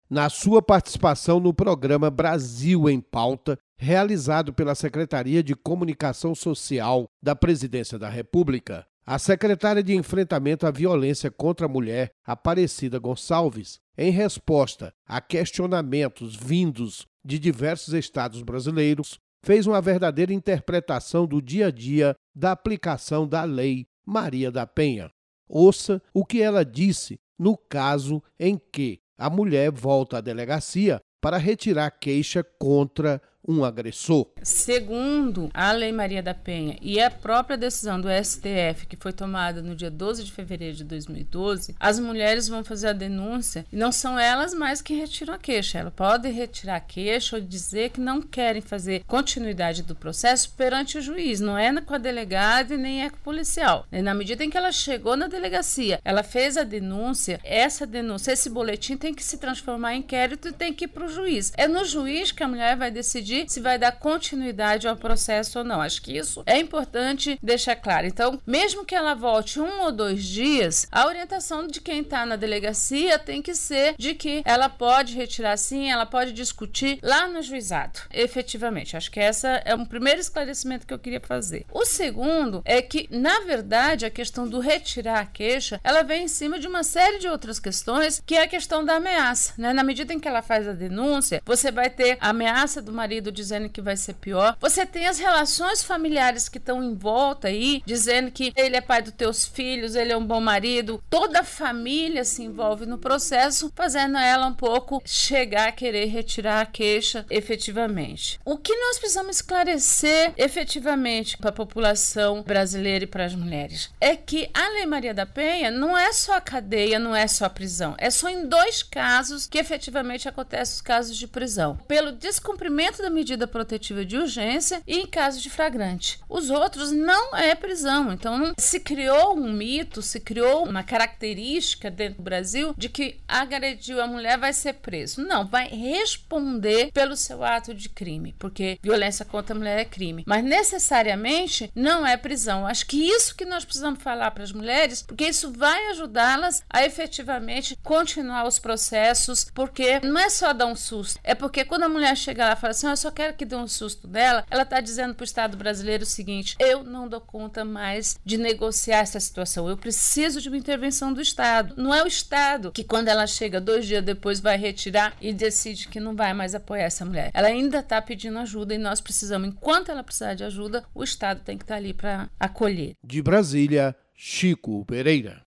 na sua participação no programa Brasil em Pauta, realizado pela Secretaria de Comunicação Social da Presidência da República. A secretária de Enfrentamento à Violência contra a Mulher, Aparecida Gonçalves, em resposta a questionamentos vindos de diversos estados brasileiros, fez uma verdadeira interpretação do dia a dia da aplicação da Lei Maria da Penha. Ouça o que ela disse no caso em que a mulher volta à delegacia para retirar queixa contra um agressor. Segundo a Lei Maria da Penha e a própria decisão do STF, que foi tomada no dia 12 de fevereiro de 2012, as mulheres vão fazer a denúncia e não são elas mais que retiram a queixa. Elas podem retirar a queixa ou dizer que não querem fazer continuidade do processo perante o juiz. Não é com a delegada e nem é com o policial. Na medida em que ela chegou na delegacia, ela fez a denúncia, essa denúncia, esse boletim tem que se transformar em inquérito e tem que ir para o juiz. É no juiz que a mulher vai decidir se vai dar continuidade ao processo ou não. Acho que isso é importante deixar claro. Então, mesmo que ela volte 1 ou 2 dias, a orientação de quem está na delegacia tem que ser de que ela pode retirar sim, ela pode discutir lá no juizado, efetivamente. Acho que essa é um primeiro esclarecimento que eu queria fazer. O segundo é que, na verdade, a questão do retirar a queixa, ela vem em cima de uma série de outras questões, que é a questão da ameaça, né? Na medida em que ela faz a denúncia, você vai ter a ameaça do marido dizendo que vai ser pior. Você tem as relações familiares que estão em volta aí, dizendo que ele é pai dos teus filhos, ele é um bom marido. Toda a família se envolve no processo, fazendo ela um pouco chegar a querer retirar a queixa efetivamente. O que nós precisamos esclarecer efetivamente para a população brasileira e para as mulheres é que a Lei Maria da Penha não é só a cadeia, não é só a prisão. É só em 2 casos que efetivamente acontecem os casos de prisão. Pelo descumprimento da medida protetiva de urgência e em caso de flagrante. Os outros não é prisão. Então, se criou um mito, se criou uma característica dentro do Brasil de que agrediu a mulher vai ser preso. Não, vai responder pelo seu ato de crime, porque violência contra a mulher é crime. Mas necessariamente não é prisão. Acho que isso que nós precisamos falar para as mulheres, porque isso vai ajudá-las a efetivamente continuar os processos, porque não é só dar um susto, é porque quando a mulher chega lá e fala assim, eu só quero que dê um susto dela, ela está dizendo para o Estado brasileiro o seguinte, eu não dou conta mais de negociar essa situação, eu preciso de uma intervenção do Estado. Não é o Estado que quando ela chega 2 dias depois vai retirar e decide que não vai mais apoiar essa mulher. Ela ainda está pedindo ajuda e nós precisamos, enquanto ela precisar de ajuda, o Estado tem que estar ali para acolher. De Brasília, Chico Pereira.